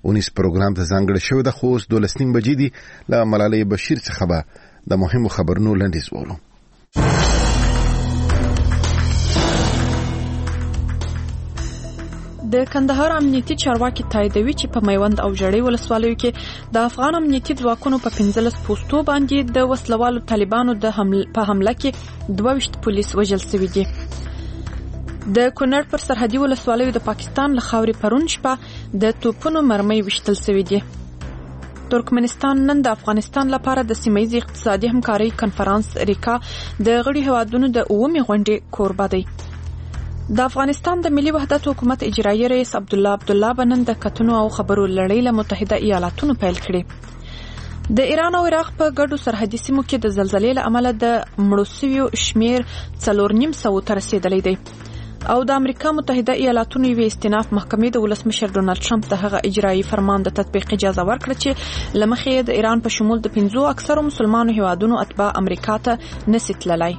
19 پروګرام ته ځانګړی شوی د خوست 12 بجې دي. له ملالۍ بشیر څخه به د مهمو خبرونو لنډیز وورو. د کندهار امنیتي چارواکي تاییدوي چې په میوند او ژړۍ ولسوالیو کې د افغان امنیتي ځواکونو په 15 پوستو باندې د وسلوالو طالبانو په حمله کې 22 پولیس وژل شوي دي. د کونړ پر سرحدي ولسوالیو د پاکستان له خاورې پرون شپه د توپونو مرمۍ وشتل شوي دي. ترکمنستان نن د افغانستان لپاره د سیمه‌ییز اقتصادي همکارۍ کنفرانس ریکا د غړي هیوادونو د 9مې غونډې کوربه دی. د افغانستان د ملي وحدت حکومت اجرایي رئیس عبدالله بنن د کتنو او خبرو لړۍ له متحده ایالاتونو پیل کړي. د ایران او عراق په ګډو سرحدي سیمو کې د زلزلې له امله د مړو شویو شمیر 4.5 ته رسیدلی دی. او د امریکا متحده ایالاتونو یوې استیناف محکمې د ولسمشر ډونالد ټرمپ د هغه اجرایي فرمان د تطبیق اجازه ورکړه چې لمخې د ایران په شمول د 15 اکثرو مسلمانو هیوادونو اتباع امریکا ته نشي تللی.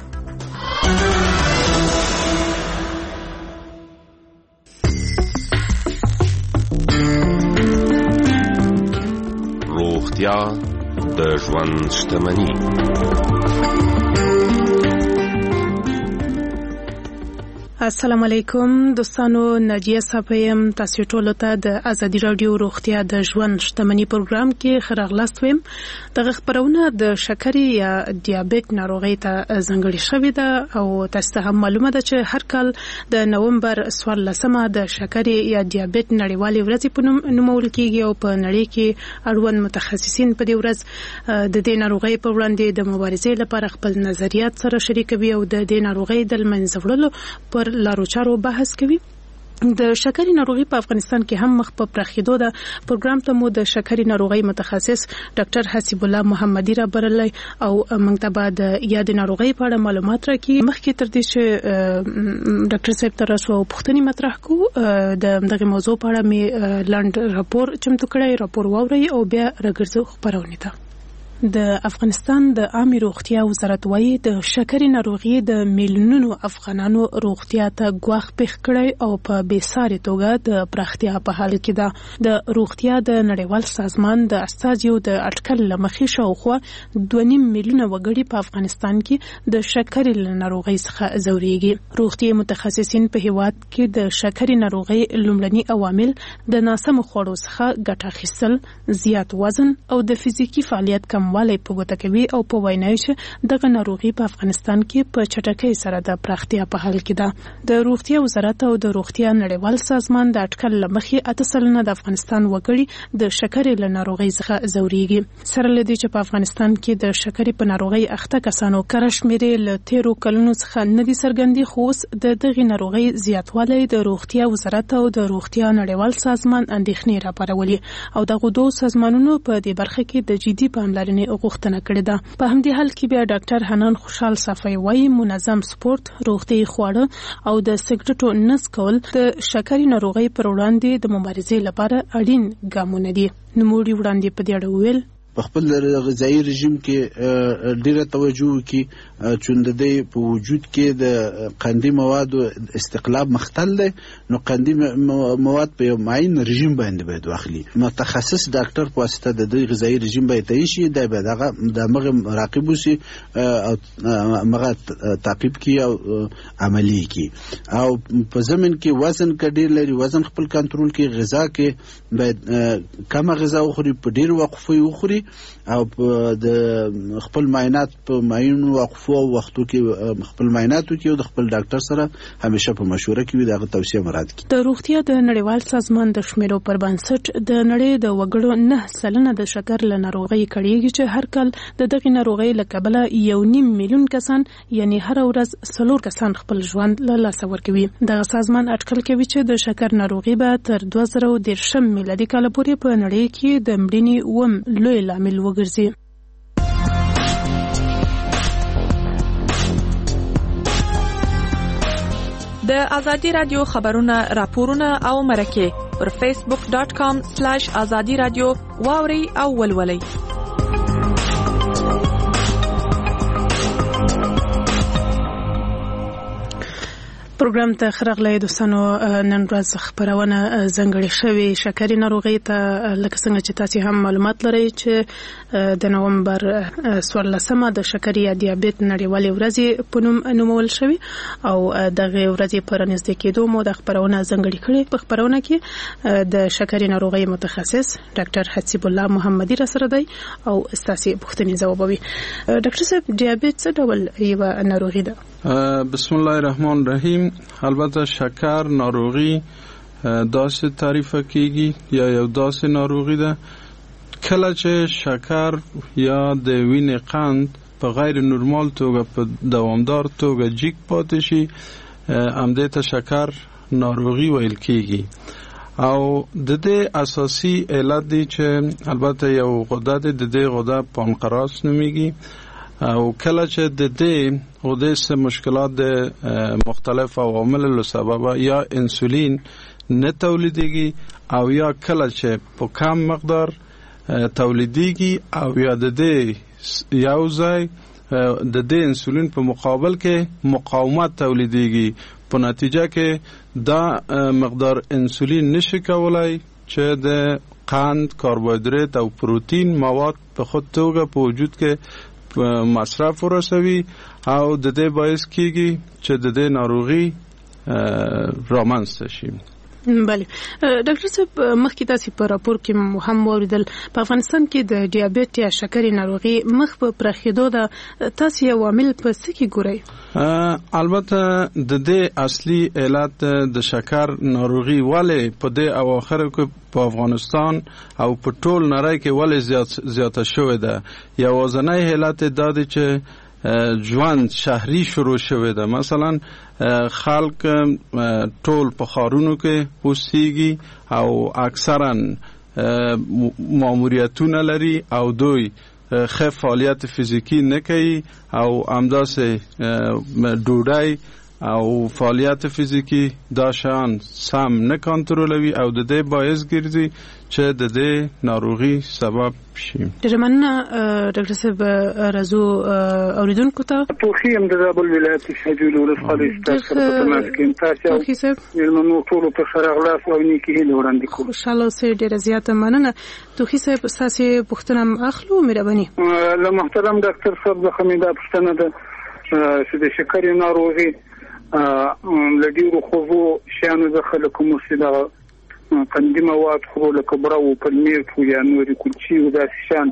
روغتیا د ژوند شتمني. السلام علیکم دوستانو، ناجیه صاحبم تاسو ټول ته د ازادي رادیو روغتیا د ژوند شتمني پروګرام کې خراغلاست ویم. د خبرونه د شکرې یا دیابېت ناروغي ته ځانګړې شوې ده او تاسو ته هم معلومه ده چې هر کال د نومبر 14مه د شکرې یا دیابېت نړیوالې ورځ په نوم نومول کیږي او په نړۍ کې اړوند متخصصین په دې ورځ د دې ناروغي په وړاندې د مبارزې لپاره خپل نظریات سره شریکوي او د دې ناروغي د منځ وړلو پر لارو چارو بحث کوي. د شکرې ناروغي په افغانستان کې هم مخ په پراخېدو ده. پروګرام ته مو د شکرې ناروغي متخصص ډاکټر حسیب الله محمدي را برلی او موږ ته به د یاد ناروغي په اړه معلومات راکړي. مخکې تر دې چې ډاکټر صاحب ته راسو پوښتنې مطرح کوو، د دغه موضوع په اړه مې لاند راپور چمتو کړی، راپور واورئ او بیا راګرځو خبرونه ته. د افغانستان د عامه روغتیا وزارت وايي د شکرې ناروغي د میلیونونو افغانانو روغتیا ته ګواښ پېښ کړی او په بېساري توګه د پراختیا په حال کې ده. د روغتیا د نړیوال سازمان د استازیو د اټکل له مخې شاوخوا 2.5 میلیونه وګړي په افغانستان کې د شکرې له ناروغۍ څخه ځورېږي. روغتیا متخصصین په هیواد کې د شکرې ناروغۍ لومړني عوامل د ناسمو خوړو څخه ګټه اخیستل، زیات وزن او د فزیکي فعالیت کم والی په ګوته کوي او په وینایي چې دغه ناروغي په افغانستان کې په چټکۍ سره د پراختیا په حال کې ده. د روغتیا وزارت او د روغتیا نړیوال سازمان د اټکل له مخې 8 سلنه د افغانستان وګړي د شکرې له ناروغۍ څخه ځورېږي. سره له دې چې په افغانستان کې د شکرې په ناروغۍ اخته کسانو کره شمېرې له 13 کلونو څخه نه دي څرګندې، خو اوس د دغې ناروغۍ زیاتوالی د روغتیا وزارت او د روغتیا نړیوال سازمان اندېښنې راپارولې او دغه دوه سازمانونو په دې برخه کې د جدي پاملرنې غوښتنه کړې ده. په همدې حال کې بیا ډاکټر حنان خوشحال صافی وايي منظم سپورت، روغتي خواړه او د سګرټو نه څکول د شکرې ناروغۍ پر وړاندې د مبارزې لپاره اړین ګامونه دي. نوموړي وړاندې په دې اړه وویل په خپل غذایی رژیم کې ډیره توجه وکړي چې د دې په وجود کې د قندي موادو استقلاب مختل دی، نو قندي مواد په یو معین رژیم باندې باید واخلي. متخصص ډاکټر په واسطه د دې غذایی رژیم باید تایشي، دا به د مغه مراقب وسی او مغه تعقیب کی او عملی کی او په زمين کې وزن کډیر لري، وزن خپل کنټرول کې، غذا کې باید کم غذا وخوري، په ډیر وقفه وخوري او د خپل معاینات په معینو وقفو او وختو کې خپل معایناتو کې او د خپل ډاکټر سره همیشه په مشوره کې دغه توصیه مراد کی. د روغتیا د نړیوال سازمان د شمیرو پر بنسټ د نړۍ د وګړو 9 سلنه د شکر له ناروغۍ کړيږي چې هر کال د دغه ناروغۍ له کبله 1.5 میلیون کسان یعنی هر ورځ 4 کسان خپل ژوند له لاسه ورکوي. دغه سازمان اټکل کوي چې د شکر ناروغي به تر 2013 میلادي کال پورې په نړۍ کې د مړینې لوی عامل وګرځي. د ازادي رادیو خبرونه، راپورونه او مرکه پر facebook.com/azadi radio واوري او ولولي. پروګرام ته خراغلی دوستانو نن ورځ خبرونه ځنګړې شوې شکرې ناروغي ته لکه څنګه چې تاسو هم معلومات لرئ چې د نومبر 14مه د شکرې یا دیابت نړیوالې ورځې په نوم نومول شوې او دغه ورځې پر نږدې کېدو مو د خبرونه ځنګړې کړې. په خبرونه کې د شکرې ناروغي متخصص ډاکټر حسیب الله محمدي را سره دی او استاسي پوښتنې ځوابوي. ډاکټر صاحب دیابت څه ډول یو ناروغي ده؟ بسم الله الرحمن الرحیم. البته شکر ناروغي داسې تعریف کیږي یا یو داسې ناروغي ده کله چې شکر یا د وینې قند په غیر نورمال توګه په دوامدار توګه جیک پاتې شي همدې ته شکر ناروغي ویل کیږي. او د دې اساسي علت دی چې البته یو غده ده، د دې غده پانکراس نومیږي او کله چې د دې غده سره مشکلات د مختلف عواملو سبب یا انسولین نه تولیدېږي او یا کله چې په کم مقدار تولیدېږي او یا د دې یو ځای د دې انسولین په مقابل کې مقاومت تولیدېږي، په نتیجه کې دا مقدار انسولین نشي کولای چې د قند، کاربوهیدرات او پروتین مواد په خود توګه په وجود کې مصرف ورسوي او د دې باعث کیږي چې د دې ناروغي رامنځته شي. بله ډاکټر صاحب مخکې تاسو په راپور کې هم اوریدل په افغانستان کې د دیابت یا شکرې ناروغي مخ په پراخېدو ده، تاسو یو عامل په څه کې ګورئ؟ البته د دې اصلي علت د شکر ناروغي ولې په دې اواخر کې په افغانستان او په ټول نړۍ کې ولې زیاته شوې ده. یوازینی علت دا دی چې ژوند شهري شروع شوی ده. مثلا خلق ټول په ښارونو کې اوسېږي او اکثرا ماموریتونه لري او دوی ښه فعالیت فزیکی نه کوي او همداسې ډوډۍ او فعالیت فزیکی دا شان سم نه کنټرولوي او د دې باعث ګرځي چې د دې ناروغي سبب شي. ډېر مننه ډاکټر صاحب. راځو اوریدونکو ته توخی هم د زابل ولایت شجول ولسوالۍ ستاسو په تماس کې تاسو مېلمنو ټول په شرغلاس او نیکی هیله وړاندې کوم. خوشاله اوسئ. ډېره زیاته مننه. توخی صاحب تاسو پوښتنه اخلو مهرباني. له محترم ډاکټر صاحب څخه مې دا پوښتنه ده چې د شکرې ناروغي لډیرو خوځو شانو د خلکو مرسته قندي مواد خو لکه براو پنیر یا نوري کلچي او داسې شان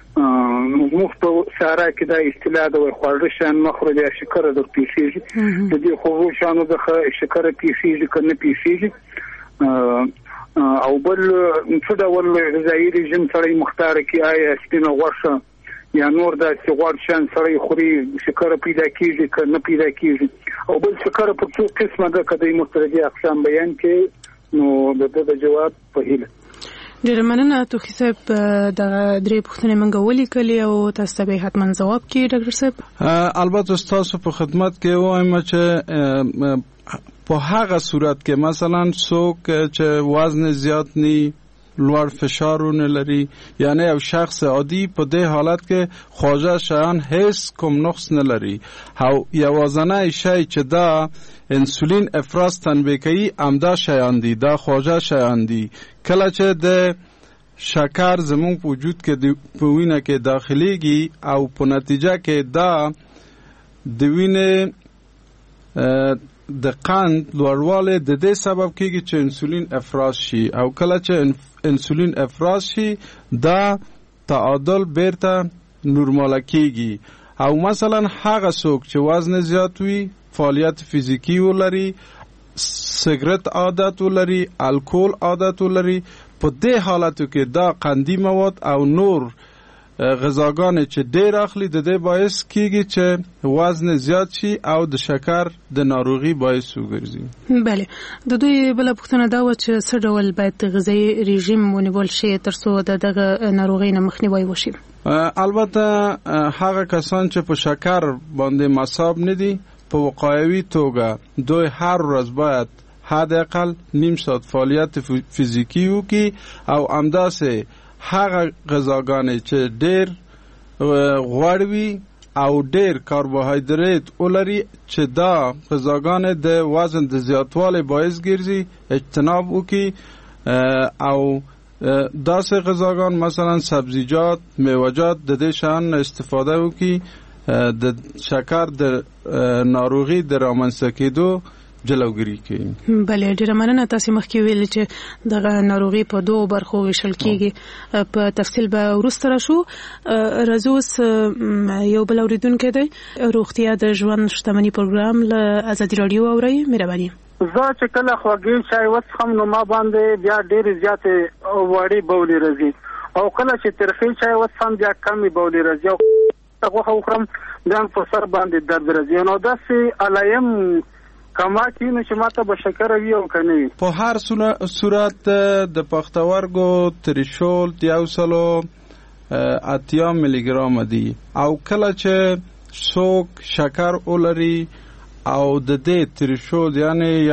موږ په سارا کې دا اصطلاح د خواړه شان مخرج یا شکر د پیسيږي د دې خوځو شانو د شکر پیسيږي کنه پیسيږي او بل څه ډول غذایی رژیم سره مختار کی آیا سپینه غوښه یا نور د سیغوار شان سره خوري شکر پیدا کیږي کنه پیدا کیږي او بل شکر په څو قسمه ده کدی مختلفي اقسام بیان کې نو د جواب په هیله. ډېر مننه توخی صاحب. د درې پوښتنې منګه ولیکلې او تاسو به حتما ځواب کړئ ډاکټر صاحب. البته تاسو په خدمت کې وایم چې په هغه صورت کې مثلا څوک چې وزن زیات ني، لوړ فشارونه لري، یعنی یو شخص عادي په دې حالت کې خواجه شیان هیڅ کوم نقص نه لري او یوازینی شی چې دا انسولین افراز تنبیه کوي امدا شیان دي، دا خواجه شیان دي. کله چې د شکر زموږ په وجود کې په وینه کې داخليږي او په نتیجه کې دا د وینې د قند لوړوالی د دې سبب کېږي چې انسولین افراز شي او کله چې انسولین افراز شي دا تعادل بیرته نورمال کېږي او مثلا هغه څوک چې وزن زیات وي، فعالیت فزیکی ولري، سیګریټ عادت ولري، الکول عادت ولري، په دې حالاتو کې دا قندي مواد او نور غذاګان چې ډېر اخلي د دې باعث کیږي چې وزن زیات شي او د شکر د ناروغي باعث وګرځي. بله د دوی بل پوښتنه دا و چې څه ډول باید غذایی رژیم ونیول شي ترڅو دغه ناروغي نه مخنیوي وشي؟ البته هغه کسان چې په شکر باندې مصاب نه دي په وقایوي توګه دوی هر ورځ باید حداقل نیم ساعت فعالیت فزیکی وکړي او همداسې هغه غذاګانې چې ډېر غوړ وي او ډیر کاربوهایدریت ولري چې دا غذاګانې د وزن د زیاتوالي باعث ګرځي اجتناب وکړي او داسې غذاګان مثلا سبزیجات میوه‌جات د دې شان استفاده وکړي د شکر د ناروغي د رامنځته کېدو جلوګیری کوي. بله ډیره مننه. تاسو مخکې ویل چې د ناروغي په دوه برخو ویشل کیږي په تفصیل به وروسته راشو. رزوس یو بل اوریدونکو دی روغتیا د ژوند شتمنۍ پروګرام له ازادي رادیو اوري. مهرباني. زه چې کله خوږی چای وڅښم نو ما باندې بیا ډېر زیاتې وړې بولې راځي او کله چې ترخی چای وڅښم بیا کمې بولې راځي او غوښه وخورم بیا په سر باندې درد راځي. نو داسې علایم کما کینو چې ماته به شکر وي او کنه وي. په هر صورت د پښتورګو تریشول 180 ملي ګرام دی او کله چې څوک شکر ولري او د دې تریشول یعنی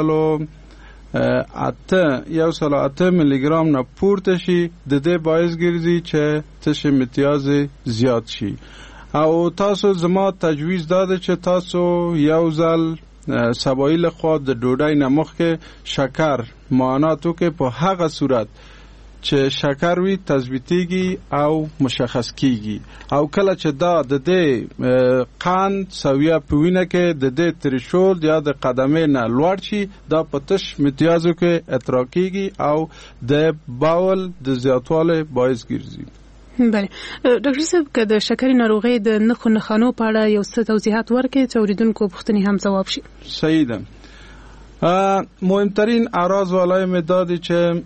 108 ملي ګرام نه پورته شي د دې باعث ګرځي چې تشه امتیاز زیات شي. او تاسو زما تجویز داده چې تاسو یو ځل سبایی لخوا د ډوډۍ نه مخکې شکر معایناتو کې په هغه صورت چې شکر وي تثبیتیږي او مشخص کیږي او کله چې دا د دې قند سویه په وینه کې د دې تریشول یا د قدمه نه لوړ شي دا په تش امتیازو کې اطراح کیږي او د باول د زیاتواله باعث ګرځي. بله ډاکټر صاحب که د شکرې ناروغۍ د نښو نښانو په اړه یو څه توضیحات ورکړئ چې اوریدونکو پوښتنې هم ځواب شي. صحیح ده. مهمترین اعراض والای مدادی چې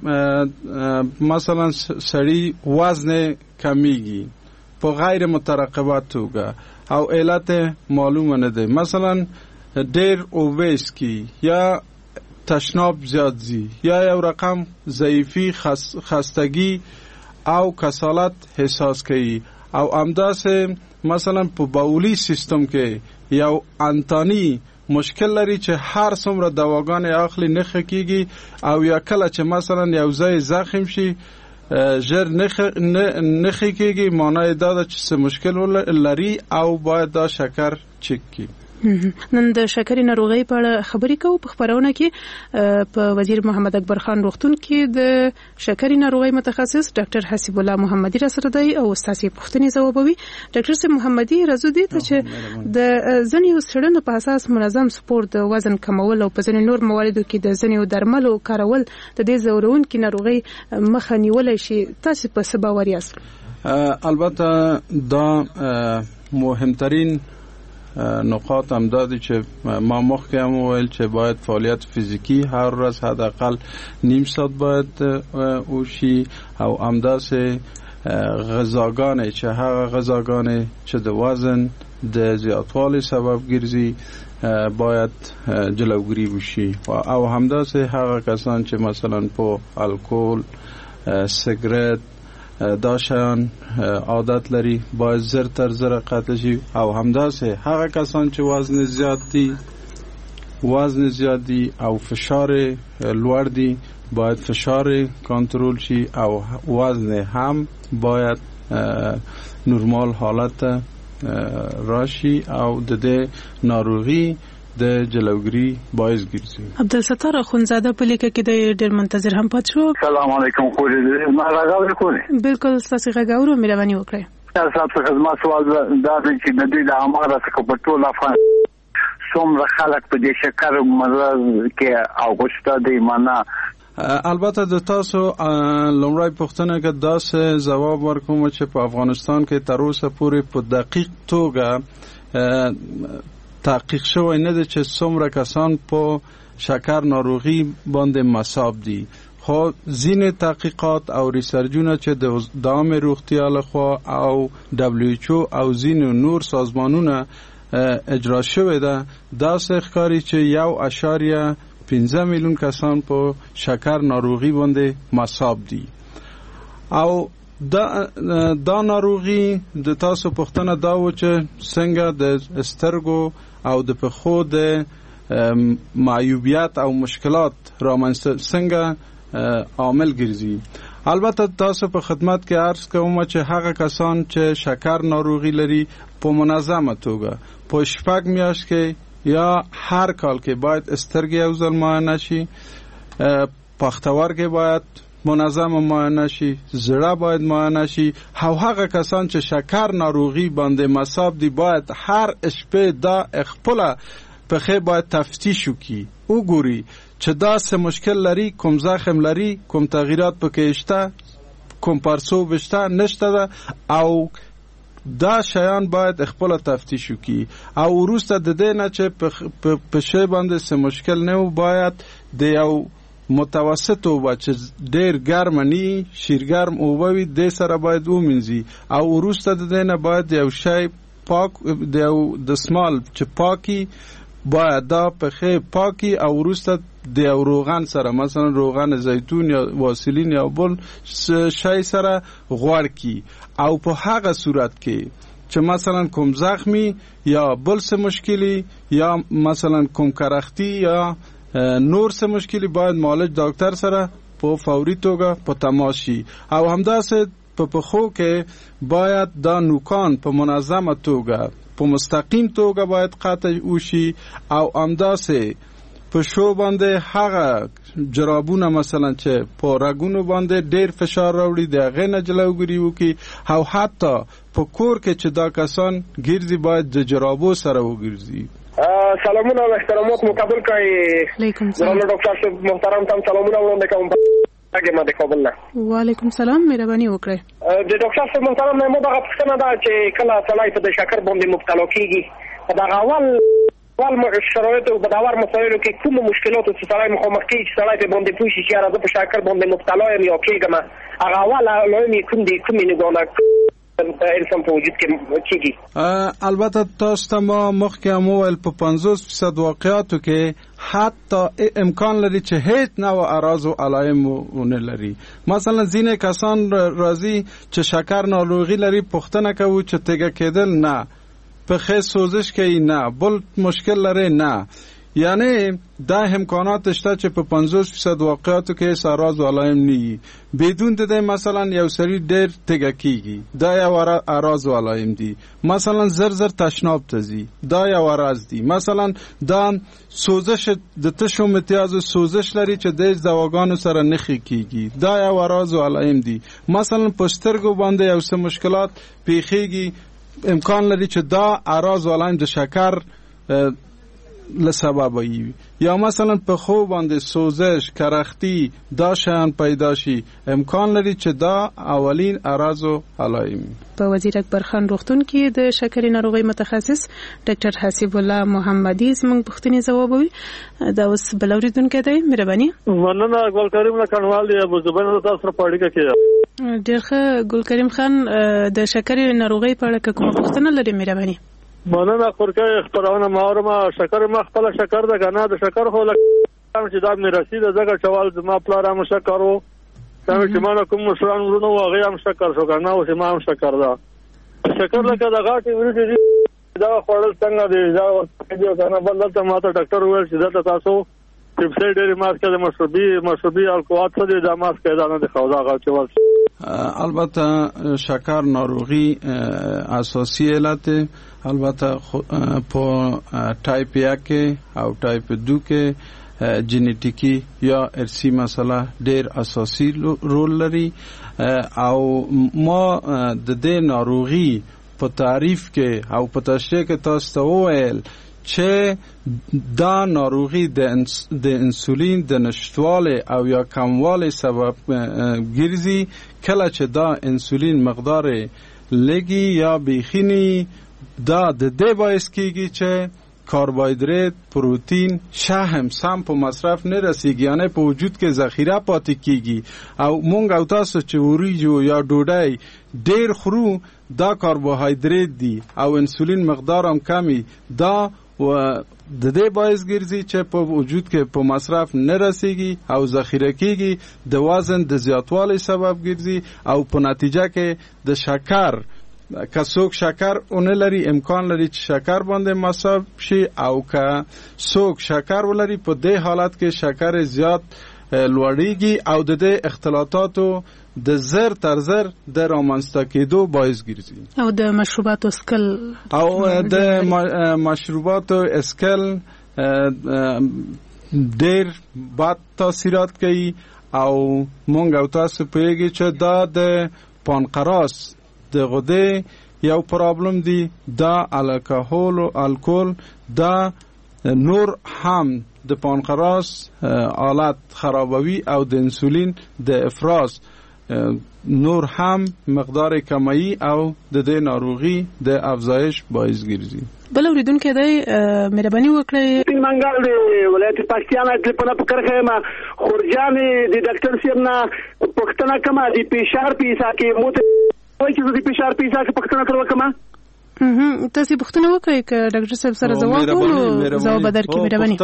مثلا سړی وزن کمیږي په غیر مترقبه توګه او علت معلومه نه ده، مثلا ډیر اوبیس کی یا تشناب زیاد زی یا یو رقم ضعیفی خستگی او کسالت احساس کوي او همداسې مثلا په باولی سیستم کې یو انتانی مشکل لري چې هر څومره دواګانې اخلي نخ کیږي او یا کله چې مثلا یو ځای زخم شي ژر نخ کیږي، معنی دا ده چې مشکل لري او باید دا شکر چک کی. نن د شکرې ناروغۍ په اړه خبرې کوو په خبرونه کې په وزیر محمد اکبر خان روغتون کې د شکرې ناروغۍ متخصص ډاکټر حسیب الله محمدي را سره دی او تاسو پوښتنې ځوابوي. ډاکټر صاحب محمدي راځو دي ته چې د ځینې څېړنو په اساس منظم سپورت د وزن کمول او په ځینې نور مواردو کې د ځینې درملو کارول د دې ځورونکو ناروغۍ مخه نیولای شي. تاسو په څه باور یاست؟ البته دا مهمترین نقاط هم دادی چې ما مخکې هم ویل چې باید فعالیت فیزیکی هر ورځ حداقل نیم ساعت باید وشي او همداسې غذاګانې چې هغه غذاګانې چې د وزن د زیاتوالي سبب ګرځي باید جلوگیری وشي او همداسې هغه کسان چې مثلا په الکل سیگرت داشتن عادت لري باید زر تر زر قطع شي او همداسې هغه کسان چې وزن زیادی او فشار لوړ دي باید فشار کنترل شي او وزن هم باید نورمال حالت راشي او د دې ناروغي د جلوگیری باعث ګرځي. عبدالستار اخونزاده په لیکه کې د ډېر منتظر هم پات شو. سلام علیکم. خو دې ما راغلی کوله بالکل تاسو غاورو مهرباني وکړئ. تاسو په خدمت سوال دا چې د دې د اماره څخه په ټول افغان څومره خلک په دې شکر مرض کې اوغشته دی معنا. البته د تاسو لومړی پوښتنه کې داسې جواب ورکوم چې په افغانستان کې تر اوسه پورې په دقیق توګه تحقیق شوی نه دی چې څومره کسان په شکر ناروغي باندې مصاب دي. خو ځینې تحقیقات او ریسرچونه چې د عامه روغتیا لخوا او WHO او ځینې نور سازمانونه اجرا شوی ده داسې ښکاري چې 1.15 میلیون کسان په شکر ناروغي باندې مصاب دي. او دا ناروغي د تاسو پوښتنه دا و چې څنګه د سترګو او د پښو د معیوبیت او مشکلات رامنځته څنګه عامل ګرځي. البته تاسو په خدمت کې عرض کوم چې هغه کسان چې شکر ناروغي لري په منظمه توګه په شپږ میاشت کې یا هر کال کې باید سترګې یو ځل معاینه شي، پښتورګي باید منظم معاینه شي، زړه باید معاینه شي. او هغه کسان چې شکر ناروغي باندې مصاب دي باید هر شپه دا خپل په خې باید تفتیش وکړي، وګوري چې دا څه مشکل لري، کوم زخم لري، کوم تغییرات پکې شته، کوم پرسوب شته نشته ده، او دا شیان باید خپل تفتیش وکړي. او وروسته د دې نه چې په شی باندې څه مشکل نه و باید د یو متوسط اوبه چې ډیر ګرم نی شیرګرم اوبه وي د سره باید ومنځي. او وروسته د دې نه باید یو شی پاک د سمال چې پاکي باید دا پخې پاکی او وروسته د روغن سره مثلا روغن زیتون یا واسلین یا بل شای سره غوړ کی. او په هغه صورت کې چې مثلا کوم زخمی یا بل څه مشکلی یا مثلا کوم کرختی یا نور څه مشکلی باید معالج ډاکټر سره په فوري توګه په تماس شي. او همداسې په پخو کې باید دا نوکان په منظمه توګه په مستقیم توګه باید قطع وشي. او همداسې په شو باندې هغه جرابونه مثلا چې په رګونو باندې ډیر فشار راوړي د هغې نه جلوګیري وکړي. او حتی په کور کې چې دا کسان ګرځي باید د جرابو سره وګرځي. سلامونه و احترامات مقابل کړئ. علیکم سلام ډاکټر صاحب محترم تم سلامونه وړاندې کوم اگه ما د کابل نه. وعلیکم سلام، مهرباني وکړئ. د ډاکټر صاحب محترم نه مو دا پوښتنه ده چې کله سړی په شکر باندې مبتلا کیږي دا اول شرایط او بداور مسایلو کې کوم مشکلات چې سړی مخامخ کیږي چې سړی په باندې پوښي چې راځي په شکر باندې مبتلا یم یا کېږم هغه اول لومړی کوم دي کوم نه ګونه انسان په وجود کې کیږي. البته تاسو ته ما مخکې هم وویل په 50% واقعاتو کې حتی امکان لري چې هیڅ نوع اعراض او علائم ونه لري. مثلا ځینې کسان راځي چې شکر ناروغي لري، پوښتنه کوي چې تیږه کېدل نه، پخې سوزش کوي نه، بل مشکل لري نه. یعنی دا امکانات شته چې په 50% واقعاتو کې اعراض او علائم نه بدون د مثلا یو سری ډیر تیږه کیږي، دا یو اعراض او علائم دي. مثلا زر تشناب تزي، دا یو اعراض دي. مثلا دا سوزش د تشو امتیاز سوزش لري چې د دواګانو سره نخي کیږي، دا یو اعراض او علائم دي. مثلا پسترګو باندې یو څه مشکلات پیخيږي، امکان لري چې دا اعراض او علائم د شکر لسبب وي. یا مثلا په خو باندې سوزش کرختی دا شان پیدا شي، امکان لري چې دا اولین اعراض او علائم. په وزیر اکبر خان روغتون کې د شکر ناروغي متخصص ډاکټر حسیب الله محمدي زموږ پوښتنې ځوابوي. دا اوس بل اوریدونکو دی، مهرباني. مننه ګل کریم له کنوال دی ابو زبین تاسو سره پاړیکه کې. ډیر ښه ګل کریم خان، د شکر ناروغي په اړه کومه پوښتنه لري؟ مهرباني. مننه خورکه خبرونه ماورما شکر ما خپل شکر د غنا د شکر خو لکه چې دا مې رسید زګه چوال زما پلار هم شکرو دا چې ما کوم مشران ورونو هغه هم شکر شو کنه او ما هم شکر دا شکر لکه دا غاټي ورته دا خورل څنګه دی دا کنه بل ته ما ته ډاکټر وویل چې دا تاسو پرسې ډېری ماسک د مشروبي الکوات څخه د ماسک دا نه د خودا غاټول. البته شکر ناروغی اساسی علت، البته په ټایپ 1 او ټایپ 2 کې جنیټیکی یا ارثی مسله ډیر اساسی رول لري. او ما د دې ناروغي په تعریف کې او په تشریح کې تاسو ته وویل چې دا ناروغي د انسولین د نشټوالي او یا کموالي سبب ګرځي. کله چې دا انسولین مقدار لګي یا بخینی دا د دې باعث کیږي چې کاربوهیدرات، پروتین، شحم سم په مصرف نه رسیږي، یعنی په وجود کې ذخیره پاتې کیږي. او مونږ او تاسو چې وریجو یا ډوډۍ ډیر خورو دا کاربوهیدرات دي او انسولین مقدار هم کمی، دا و د دې باعث ګرځي چې په وجود کې په مصرف نه رسیږي او ذخیره کیږي، د وزن د زیاتوالي سبب ګرځي او په نتیجه کې د شکر که څوک شکر اون لري امکان لري چې شکر باندې مصاب شي، او که څوک شکر ولري په دې حالت کې شکر زیات لوړیږي او د دې اختلاطاتو د زر تر زر د رامنځته کېدو باعث ګرځي. او د مشروباتو اسکل د مشروباتو اسکل ډېر بد تاثیرات کوي او مونږ او تاسو پوهیږئ چې دا د پانقراس د غدې یو پرابلم دی. دا الکول دا نور هم د پانقراس حالت خرابوي او د انسولین د افراز نور هم مقدار کمی او د دې ناروغي د افزایش باعث ګرځي. بل اوریدونکو دی مهرباني وکړئ. منګال دی ولایت پاکستان ټلیفون په کرخه ما خورجان دی ډاکټر صاحب نه پښتنه کما دی فشار پیسا کې موته وایي چې دی فشار پیسا کې پښتنه کړو کما تاسو پښتنه وکړئ ک ډاکټر صاحب سره ځواب ورکړو ځواب بدر کې مهرباني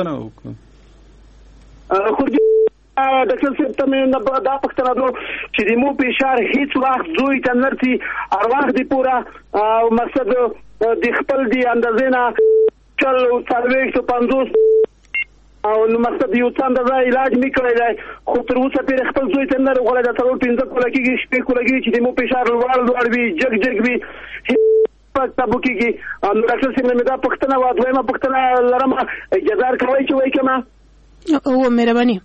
خورجان ډاکټر صاحب ته مې دا پښتنه درو چې د مو فشار هیڅ وخت زوی ته نرتي ارواح دی پورا او مقصد د خپل دی اندازې نه چل او 450 او نو مقصد یو څنګه علاج میکړی دی خو تر اوسه پیر خپل زوی ته نه غوړی دا څلور 15 کوله کېږي شپې کوله کېږي چې د مو فشار لوړ وي جګ وي تاسو کېږي نو ډاکټر صاحب مې دا پښتنه واځوي ما پښتنه لرم اجازه کوي چې وای کما او مهرباني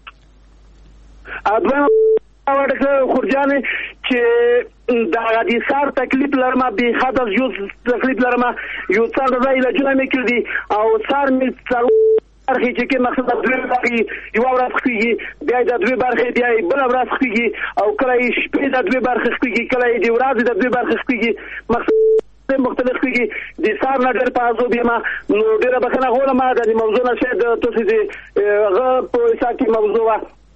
ادوه ډاکټر خورجان چې دا غدي سار تکلیف لرم به خاطر یو تکلیف لرم یو څنګه علاجونه مې کړی او سار مې څلور برخې چې مقصد د دوی برخې یو ورځ خېږي بیا د دوی برخې بیا بل ورځ خېږي او کله شپې د دوی برخې خېږي کله د ورځې د دوی برخې خېږي مقصد مختلف کېږي د سار نه ډېر پازو بیا نو ډېر بخنه غوړم د موضوع نشه د تاسو دي غ په ساکي موضوع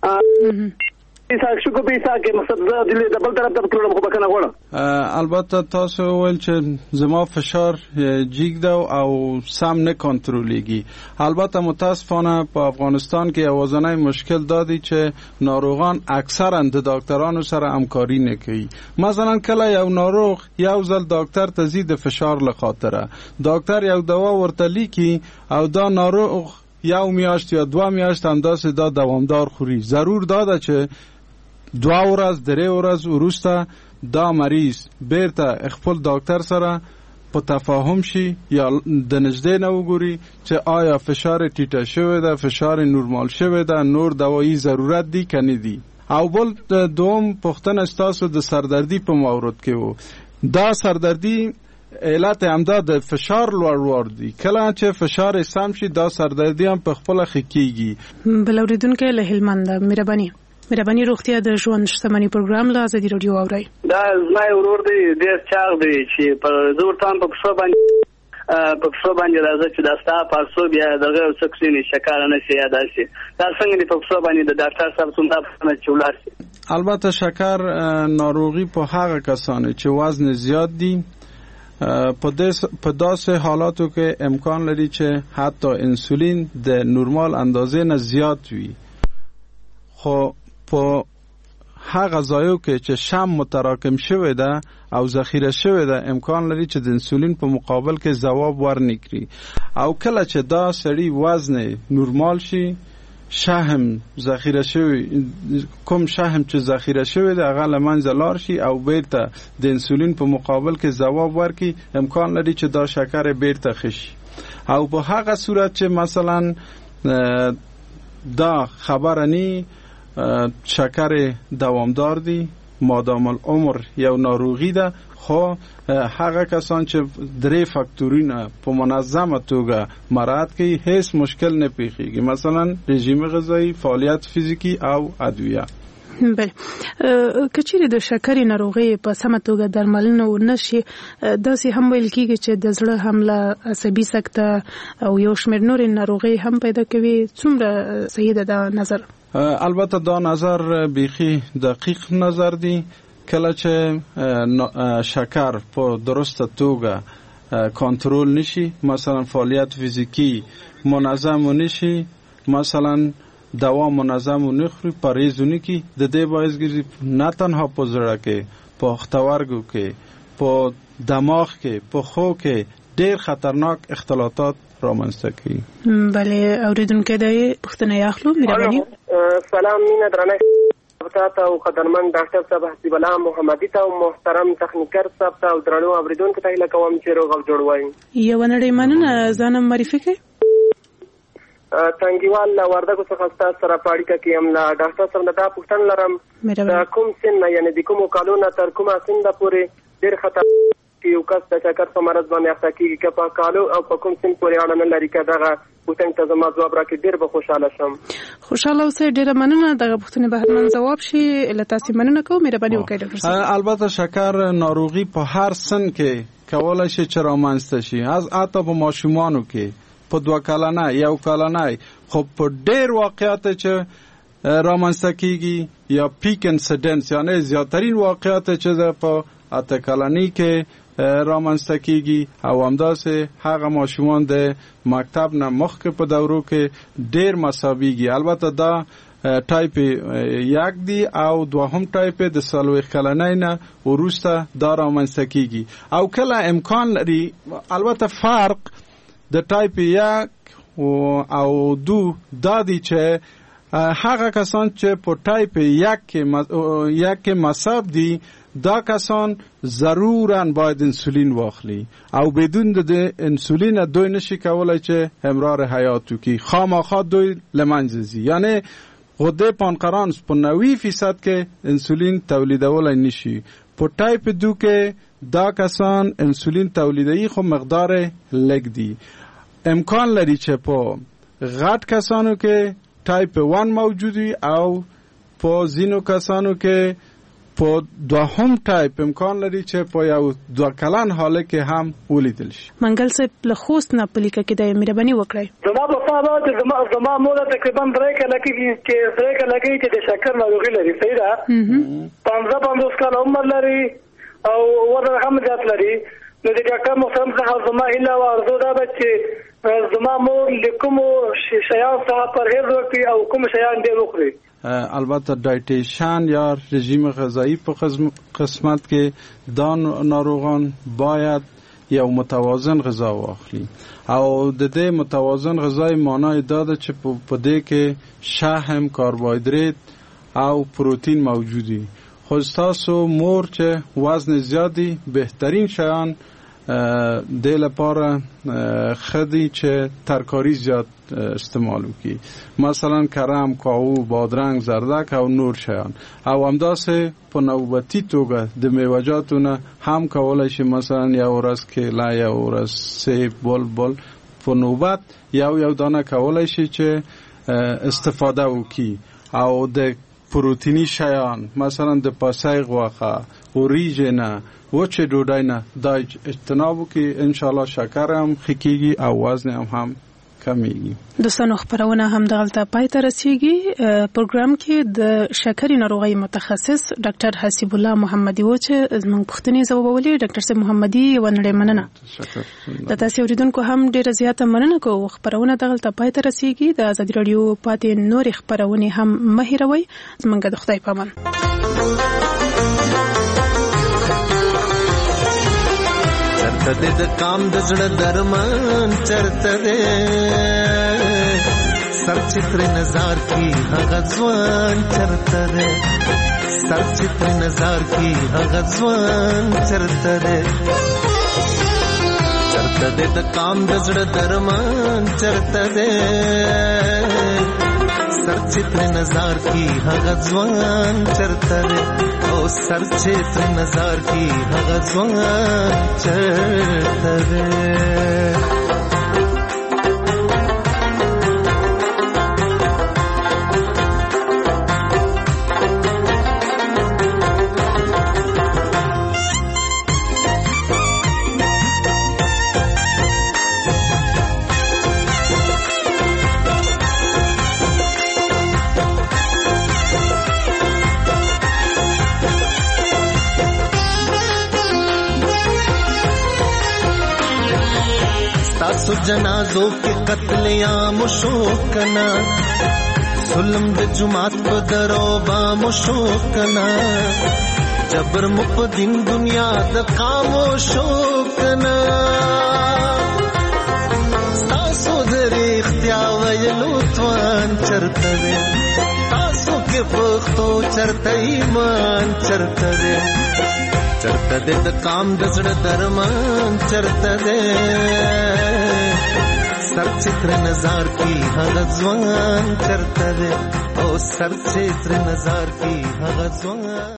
البته تاسو ول چې زما فشار جیګ او سم نه کنټرولېږي. البته متاسفانه په افغانستان کې اوازنای مشکل دادی چې ناروغان اکثرا د ډاکټرانو سره همکاري نه کوي. مثلا کله یو ناروغ یو ځل ډاکټر ته زیات فشار لخاطره ډاکټر یو دوا ورته لیکي او دا ناروغ یو میاشت یا 2 میاشت هم داسې دا دوامدار خوري. ضرور داده چې 2 ورځ 3 ورځ وروسته دا مریض بیرته خپل ډاکټر سره په تفاهم شي یا د نږدې نه وګوري چې آیا فشار ټیټه شوی ده فشار نورمال شوی ده نور دوايي ضرورت دي کنه دي. او بل دوم پښتنه ستاسو د سردردي په مورد کې وو دا سردردي علت همدا د فشار لوړ دي. کله چې فشار سم شي دا سردردي هم په خپل خکېږي. بل اوریدونکو له هلمند مهرباني روغتیا د ژوند شتمنۍ پروګرام له ازادي رادیو اوري. دا زما ورور دی ډېر چاغ دی چې په زور تام په څو باندې راځي چې دا ستا پارسو بیا دغه سکسینی شکر نه شي یاد شي دا څنګه دی په څو باندې د ډاکټر صاحب څنګه په چولار شي. البته شکر ناروغي په هغه کسانو چې وزن زیات دي په داسې حالاتو کې امکان لري چې حتی انسولین د نورمال اندازې نه زیات وي. خو په هغه ځایو کې چې شم متراکم شوی ده او ذخیره شوی ده امکان لري چې د انسولین په مقابل کې ځواب ورنکړي او کله چې دا سړی وزن نورمال شي شهم ذخیره شوی کوم شهم چې ذخیره شوی ده هغه لمنځه لاړ شي او بیرته د انسولین په مقابل کې ځواب ورکړي امکان لري چې دا شکر بیرته خشي. او په هغه صورت چې مثلا دا خبره نی شکر دوامدار دی مادام العمر یو ناروغی ده خو هغه کسان چې 3 فاکتورونه په منظمه توګه مراعات کوي هیڅ مشکل نه پیښیږي. مثلا رژیم غذایی فعالیت فیزیکی او ادویه. بله کچېرې د شکرې ناروغي په سمه توګه درملنه ونشي داسې هم ویل کېږي چې د زړه حمله عصبي سکته او یو شمېر نورې ناروغۍ هم پیدا کوي. څومره صحیح ده دا نظر؟ البته دا نظر بیخی دقیق نظر دی. کله چې شکر په درسته توګه کنټرول نشي مثلا فعالیت فیزیکی منظم نشي مثلا دوا منظم نخوري پرهیزونه کی د دې باعث ګرځي نه تنها په زړه کې په ختورګو کې په دماغ کې په خو کې ډېر خطرناک اختلالات رامنځته کوي. بله اوریدونکو د پښتنه یاخلو مهرباني. سلام مینا درنه ته او قدرمن ډاکټر صاحب حسیب الله محمدي ته او محترم تخنیکر صاحب ته او درنو اوریدونکو ته هیله کوم چې روغ او جوړ وای. یو نړۍ مننه ځانم معرفي کړئ. تنګیوال وردګو څخه تاسو سره په اړیکه کې یم. ډاکټر صاحب دا پوښتنه لرم د کوم سن یعنی د کوم کالونو تر کومه سن پورې ډېر خطر یو کس د شکر په مرض باندې اخته کېږي که په کالو او په کوم سن پورې اړه نه لري. که دغه پوښتنې ته زما ځواب راکړي ډېر به خوشحاله شم. خوشحاله اوسئ. ډېره مننه. دغه پوښتنې به حتما ځواب شي. له تاسې مننه کوم. مهرباني وکړئ ډاکټر صاحب. البته شکر ناروغي په هر سن کې کولای شي چې رامنځته شي، از حتی په ماشومانو کې په 2 کلنه 1 کلنه، خو په ډېر واقعیت چې رامنځته کېږي یا پیک انسیډنس یعنی زیاترین واقعیت چې په 8 کلنۍ کې رامنځته کېږي او همداسې هغه ماشومان د مکتب نه مخکې په دورو کې ډېر مصابېږي. البته دا ټایپ 1 دی او دوهم ټایپ د 40 کلنۍ نه وروسته دا رامنځته کېږي او کله امکان لري. البته فرق د ټایپ 1 او 2 دا دی چې هغه کسان چې په ټایپ 1 کې مصاب دي دا کسان ضروراً باید انسولین واخلي او بدون د انسولین دوی نشي کولای چې امرار حیات وکړي. خامخا دوی لمنځه ځي. یعنی غده پانقرانس په 90% کې انسولین تولیدولای نشي. په ټایپ 2 کې دا کسان انسولین تولیدوي خو مقدار لږ دی. امکان لري چې په غټ کسانو کې ټایپ 1 موجود وي او په ځینو کسانو کې په دوهم ټایپ امکان لري چې په یو 2 کلن حاله کې هم ولیدل شي. منګل صاحب له خوست نه پلیکه کې د مهرباني وکړئ. زما په خوا چې زما مور تقریبا 3 کاله کې چې د شکر ناروغي لري. صحیح ده. 15 کال عمر لري او وزن هم زیات لري. نو د ډاکټر محترم څخه زما هیله او ارزو ده چې زما مور لیکم شیان څخه پرهیز وکړي او کوم شیان دې وخوري. البته دایټیشن یا رژیم غذایی په قسمت کې دا ناروغان باید یو متوازن غذا واخلي او د دې متوازن غذای معنی دا ده چې په دې کې شحم، کاربوهیدرات او پروتین موجودي. خو تاسو مور چې وزن زیادی بهترین شیان د لپاره خدي چې ترکاری زیات استعمال وکړي، مثلا کرم، کاهو، بادرنګ، زردک او نور شیان. او همداسې په نوبتي توګه د میوه‌جاتو نه هم کولای شي مثلا یو ورځ کیله، یو ورځ سیب، بلبل په نوبت یو دانه کولای شي چې استفاده وکړي. او د پروتینی شیان مثلا د پاسای غوښه، اوریجنه، وچه ډوډۍ نه دا اجتناب وکړي، ان شاء الله شکر هم ښه کیږي او وزن هم کمیږي. دوستانو خبرونه هم دغلته پای ته رسیږي. پروګرام کې د شکرې ناروغۍ متخصص ډاکټر حسیب الله محمدي و چې زموږ پوښتنې ځوابولې. ډاکټر صاحب محمدي ونړې مننه. د تاسو اوریدونکو هم ډیره زیاته مننه کوم. خبرونه دغلته پای ته رسیږي. د ازادي رادیو پاتې نور خبرونه هم مهیروي. زمونږ د خدای پامان. چرته د کام د زړه درمان چرته ده سر چتر نظر کی هغه ځوان چرته ده سر چتر نظر کی هغه ځوان چرته ده چرته د کام د زړه درمان چرته ده سر چتر نظر کی هغه ځوان چرته ده او سر چتر نظر کی هغه ځوان چرته ده. تاسو جنازو کې قتل عام شو کنا ظلم د جماعت په درو با مشو کنا جبر مقدم دنیا د خاموشو کنا تاسو د اختیار ویلو توان چرته تاسو کې پښتو چرته ایمان چرته دې چرته دې د کام د زړه درمان چرته دې سر چتر نظر کی هغه ځوان چرته دې او سر چتر نظر کی هغه ځوان